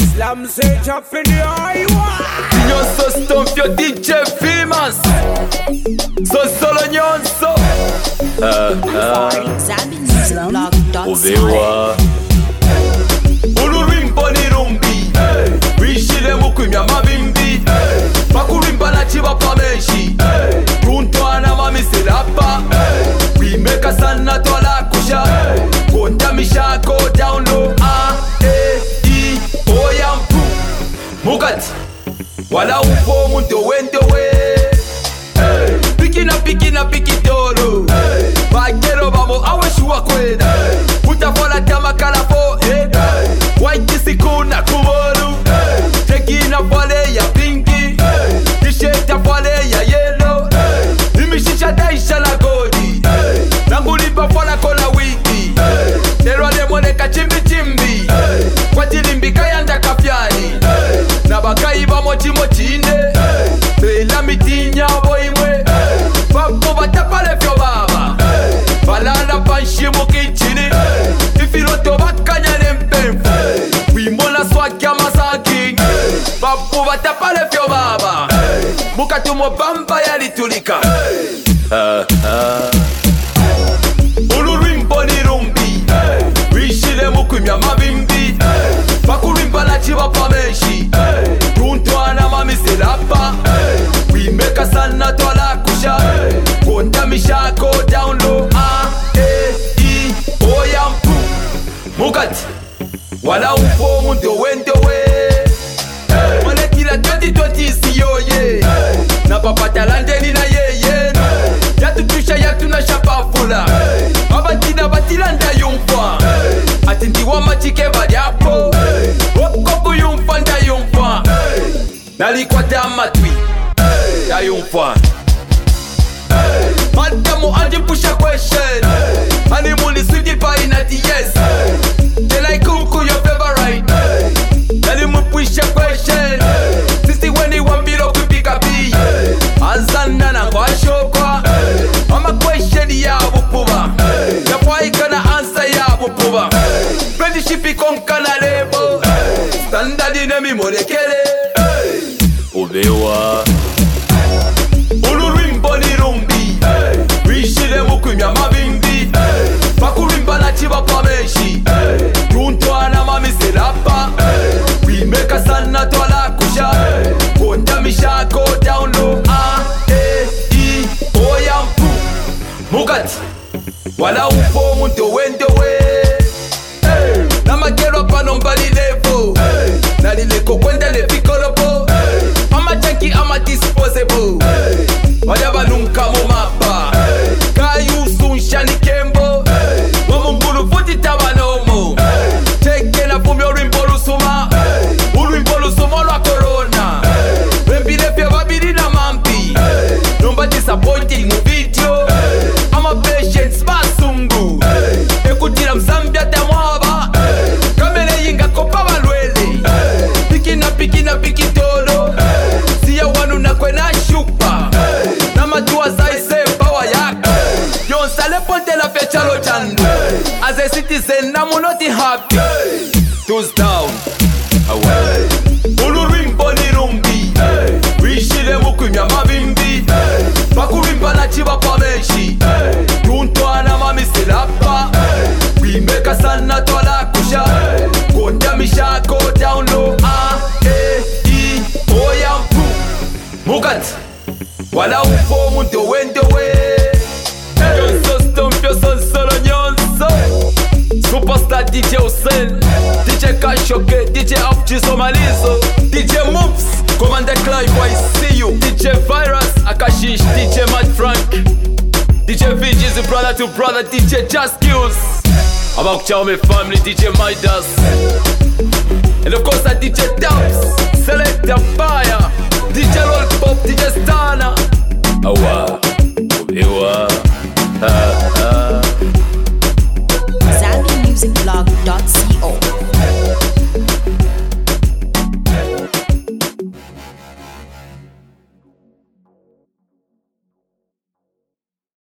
Slam say up in the highway. Signor so stomp your DJ famous. So solo nyonso. Ubewa Ulurimbo ni rumbi Wishile mukwimya mabimbi Makurimba na chiba pameshi Runtwana mamisilapa Wimeka sana tola kusha Konta mishako down low A, E, I, O yampu Mugati Wala ufo muntu wendowe Piki tolo Bagero bamo aweshuwa kweda Utafola tamakala po White sikuna kumolu Tekina fale ya pinki Tisheta fale ya yellow Imishisha daisha la godi Nangulipa fola kola wiki Nerwale moneka chimbi chimbi Kwa jilimbi kayanda kafyani Nabakai bamo chimo chinde Bela mitinya boimwe Papo batapale fyo baba Balala panshimu kichini Ifiloto bakanya nempemfu Wimona swakya masaki Papo batapale fyo baba Mukatumo bamba yalitulika Ulurimbo ni rumbi Wishile mukwimya mabimbi Bakurimba na chiba pameshi Runtwana mamisilapa Wimeka sana tola kusha Konta mishako down low A, E, I, O yampu Mugati Wala ufo muntu wendowe Wale kila 2020 siyoye Na papata landeni na yeye Yatutusha yatuna shapafula Abatina batilanda yumfa Atindiwa machike badiapo Okobu yumfa nda yumfa Nalikwata matwi Ya yumfa Madamu andi pusha question Animuli swidi pa inati yes They like kuku your favorite Nalimu pusha question Sisi weni wambiro kupika pi Azana na kwa shokwa Mama question ya bupuba Yafwa ikana answer ya bupuba Friendship ikonkana lebo Standard inemi molekele Ubewa Ulurimbo ni rumbi Wishile mukwimya mabimbi Bakurimba na chiba pameshi Runtwana mamisilapa Wimeka sana tola kusha Konta mishako down low A, E, I, O yampu Mugati Wala ufo muntu wendowe Namakero pano mbali levo Nalileko kwenda levikolopo Ama janki ama disposable Wajaba nunka mumapa Kayusu nshani kembo Wamungulu futi tabanomo Cheke na fumi urimbo lusuma Urimbo lusuma lwa corona Wembile fya babiri na mampi Numba disappointing mu video Ama patience basungu Ekutira msambia tamwaba Kamele yinga kopa balwele Piki tolo Siya wanu na kwena shupa Na matuwa zaise power yaka Yonsale ponte la fechalo chandu As a citizen na munoti happy Toes down Ulurimbo ni rumbi Wishile mukwimya mabimbi Bakurimba na chiba pameshi Runtwana mamisilapa Wimeka sana tola kusha Konta mishako down low A, E, I, O yampu Mugati Wala ufo muntu wendowe Yonso stomp yo son solo nyonso Superstar DJ Hussein DJ Kashoke DJ Afji Somalizo DJ Moves Commander Clive I see you DJ Virus Akashish DJ Mad Frank DJ VG is brother to brother DJ Just Skills About Chaume family DJ Midas And of course DJ Dubs Selector Fire DJ Roll Pop DJ Stana Awa Ubewa